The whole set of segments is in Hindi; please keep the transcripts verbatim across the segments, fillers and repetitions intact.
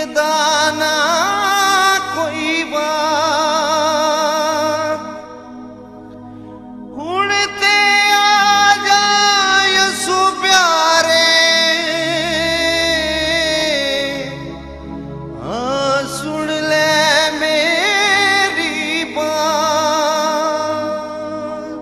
मुकदा ना कोई बात हुण ते आ जा यसु प्यारे आ सुन ले मेरी बात।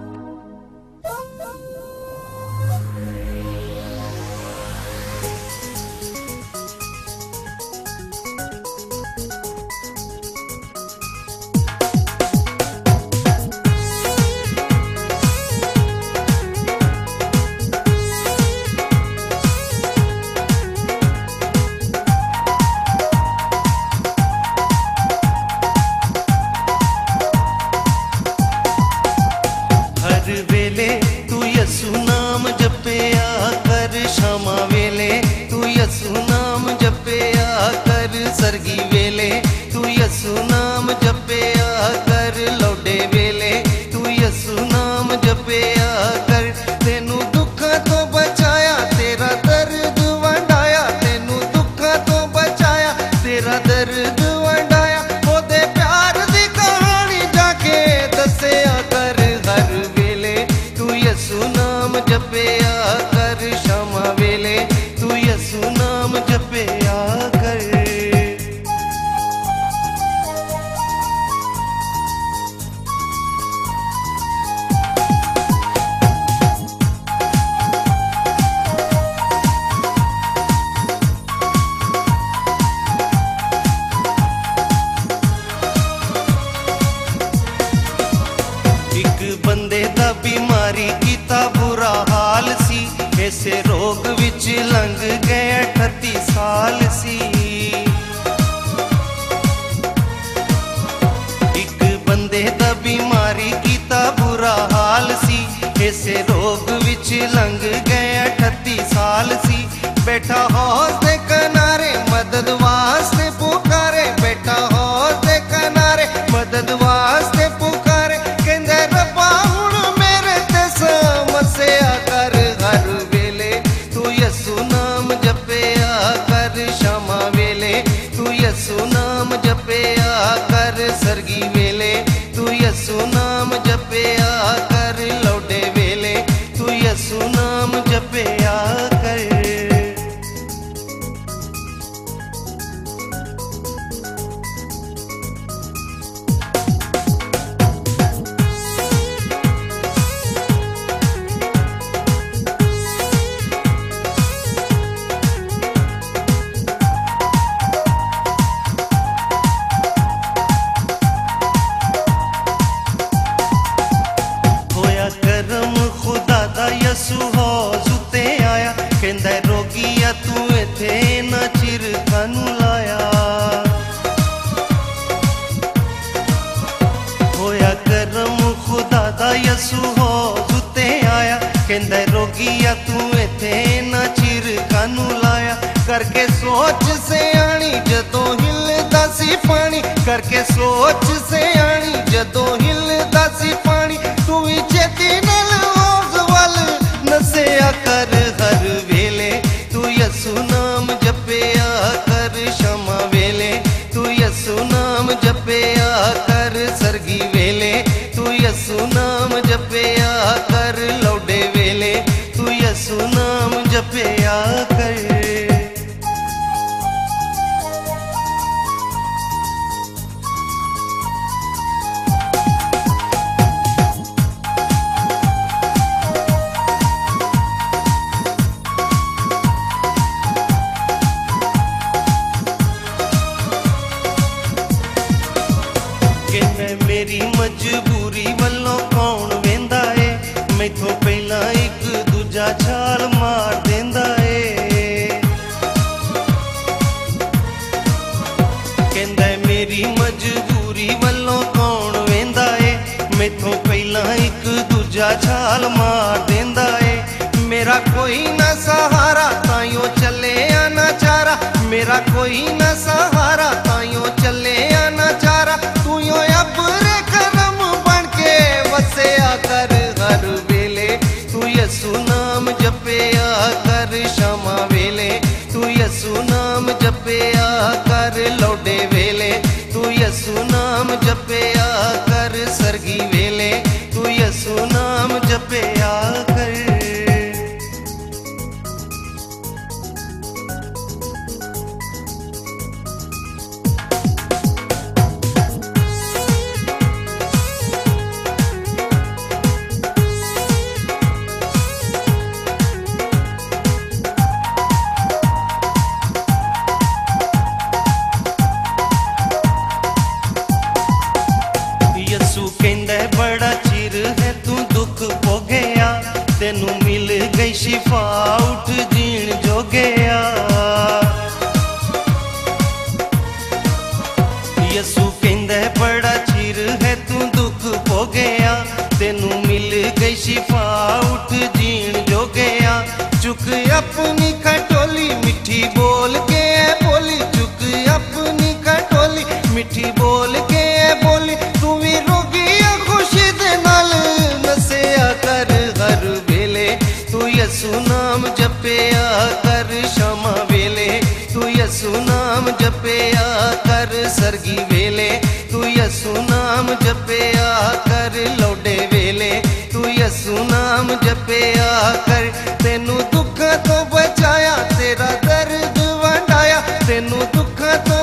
हर वेले तू यसु नाम जपया कर, शामा वेले तू यसु नाम जपया कर, सरगी वेले तू यसु नाम जपया कर, लौडे वेले तू यसु नाम जपया कर। तेनू दुखा तो बचाया तेरा दर्द वंडाया, तेनू दुखा तो बचाया तेरा दर्द वंडाया, ओदे प्यार दी कहानी जाके दसया कर। हर वेले तू यसु नाम जपया कर, शामा वेले तू यसु नाम जपया कर। एक बंदे दा बीमारी कीता बुरा हाल सी, ऐसे रोग विच लंघ गए अठत्ती साल सी। एक बंदे दा बीमारी कीता बुरा हाल सी, ऐसे रोग विच लंघ गए अठत्ती साल सी। बैठा हौस दे किनारे मदद वास्ते पुकारे, बैठा हौस दे किनारे मदद वास्ते पुकारे, कहंदे रब्बा हुण मेरे ते समस्या कर। हर वेले तू यसु नाम जपया कर, शामा वेले तू यसु नाम जपया कर, सरगी वेले तू यसु नाम जपया कर, लौडे वेले तू यसु नाम जपया कर। होया करम खुदा दा यसु हौज उते आया, कहंदा रोगिया तू इथे ना चिर कानू लाया। होया करम खुदा दा यसु हौज उते आया, कहंदा रोगिया तू इथे ना चिर कानू लाया। करके सोच से आनी जदों हिलदा सी पानी, करके सोच से आनी जदों हिलदा सी पानी, तू ही छेती नाल हौज वल नसया कर। हर वेले तू यसु नाम जपया कर, शामा वेले तू यसु नाम जपया कर, सरगी वेले तू यसु नाम जपया कर, लौडे वेले तू यसु नाम जपया कर। कहंदे मेरी मजबूरी वल्लों कौन वेंदा ए, मैथों पहला एक दूजा छाल मार देंदा ए। कहंदे मेरी मजबूरी वल्लों कौन वेंदा ए, मैथों पहला एक दूजा छाल मार देंदा ए। मेरा कोई ना सहारा ताइयों चले आना चारा, मेरा कोई ना सहारा ताइयों चले आना चारा, तू यो अपने करम बन के वसया कर। हर वेले तू यसु नाम जपया कर, शामा वेले तू यसु नाम जपया कर लौडे वेले तू यसु नाम जपया कर सरगी वेले तू यसु नाम जपया कर। बड़ा चिर है तू दुख भोगया तेनू मिल गई शिफा उठ जीण जो गया। यसू कहंदा बड़ा चिर है तू दुख भोगया तेनू मिल गई शिफा उठ जीण जो गया। चुक अपनी खटोली मिठी बोल के बोली चुक अपनी खटोली मिठी बोल के बोली तू भी रोगी खुशी दे नाल नसया कर हर वेले तू यसु नाम जपया कर शमा वेले तू यसु नाम जपया कर सरगी वेले तू यसु नाम जपया कर लौडे वेले तू यसु नाम जपया कर। तेनू दुख तो बचाया तेरा दर्द वंडाया तेनू दुख तो